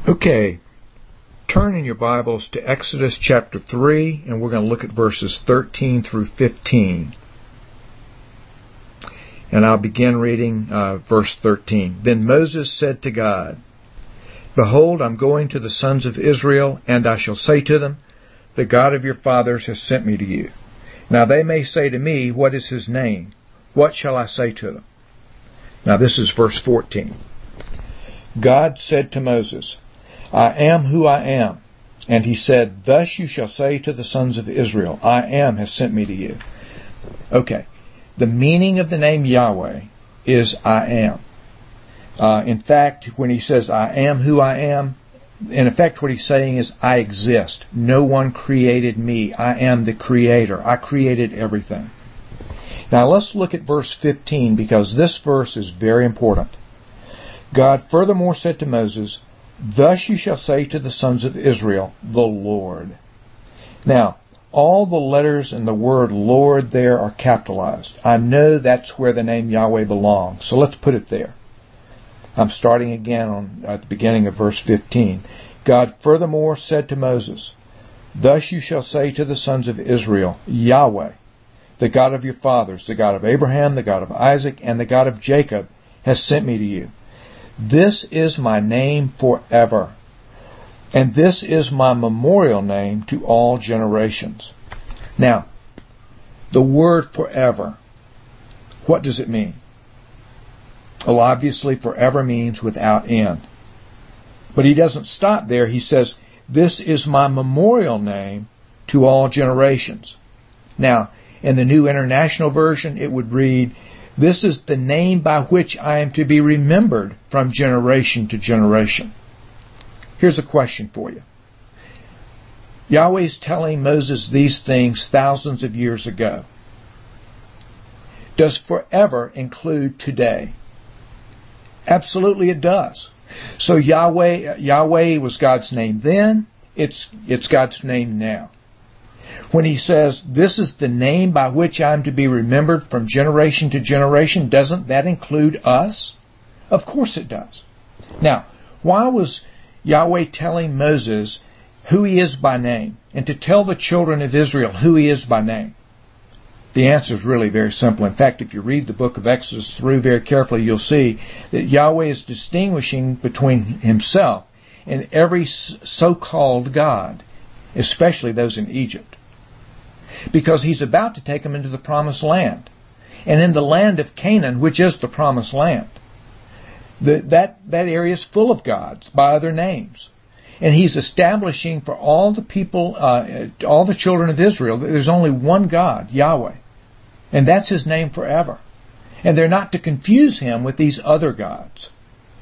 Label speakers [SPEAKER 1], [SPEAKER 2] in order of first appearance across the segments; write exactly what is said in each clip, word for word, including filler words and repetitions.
[SPEAKER 1] Okay, turn in your Bibles to Exodus chapter three, and we're going to look at verses thirteen through fifteen. And I'll begin reading uh, verse thirteen. Then Moses said to God, Behold, I'm going to the sons of Israel, and I shall say to them, The God of your fathers has sent me to you. Now they may say to me, What is his name? What shall I say to them? Now this is verse fourteen. God said to Moses, I am who I am. And he said, Thus you shall say to the sons of Israel, I am has sent me to you. Okay. The meaning of the name Yahweh is I am. Uh, in fact, when he says I am who I am, in effect what he's saying is I exist. No one created me. I am the creator. I created everything. Now let's look at verse fifteen, because this verse is very important. God furthermore said to Moses, Thus you shall say to the sons of Israel, the Lord. Now, all the letters in the word Lord there are capitalized. I know that's where the name Yahweh belongs, so let's put it there. I'm starting again on at the beginning of verse fifteen. God furthermore said to Moses, Thus you shall say to the sons of Israel, Yahweh, the God of your fathers, the God of Abraham, the God of Isaac, and the God of Jacob, has sent me to you. This is my name forever, and this is my memorial name to all generations. Now, the word forever, what does it mean? Well, obviously forever means without end. But he doesn't stop there. He says, This is my memorial name to all generations. Now, in the New International Version, it would read, This is the name by which I am to be remembered from generation to generation. Here's a question for you. Yahweh's telling Moses these things thousands of years ago. Does forever include today? Absolutely it does. So Yahweh, Yahweh was God's name then. It's, it's God's name now. When he says, This is the name by which I am to be remembered from generation to generation, doesn't that include us? Of course it does. Now, why was Yahweh telling Moses who he is by name, and to tell the children of Israel who he is by name? The answer is really very simple. In fact, if you read the book of Exodus through very carefully, you'll see that Yahweh is distinguishing between himself and every so-called God, especially those in Egypt. Because he's about to take them into the promised land. And in the land of Canaan, which is the promised land, the, that, that area is full of gods by other names. And he's establishing for all the people, uh, all the children of Israel, that there's only one God, Yahweh. And that's his name forever. And they're not to confuse him with these other gods.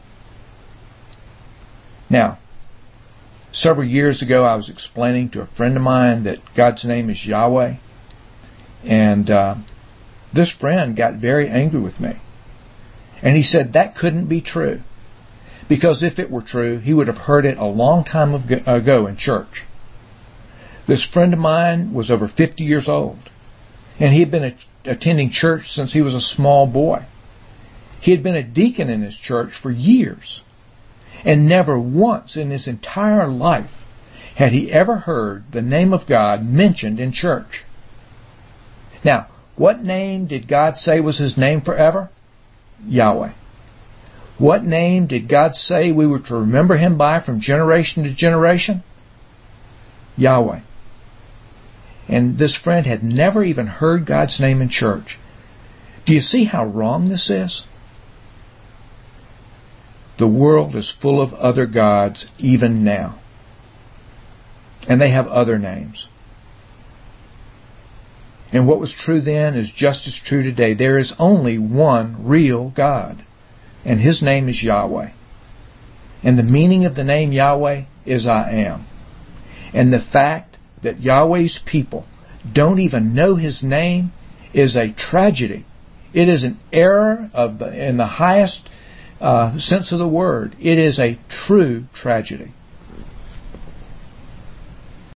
[SPEAKER 1] Now, several years ago, I was explaining to a friend of mine that God's name is Yahweh. And uh, this friend got very angry with me. And he said that couldn't be true. Because if it were true, he would have heard it a long time ago in church. This friend of mine was over fifty years old. And he had been attending church since he was a small boy. He had been a deacon in his church for years. And never once in his entire life had he ever heard the name of God mentioned in church. Now, what name did God say was his name forever? Yahweh. What name did God say we were to remember him by from generation to generation? Yahweh. And this friend had never even heard God's name in church. Do you see how wrong this is? The world is full of other gods even now. And they have other names. And what was true then is just as true today. There is only one real God. And his name is Yahweh. And the meaning of the name Yahweh is I am. And the fact that Yahweh's people don't even know his name is a tragedy. It is an error of the, in the highest uh, sense of the word. It is a true tragedy.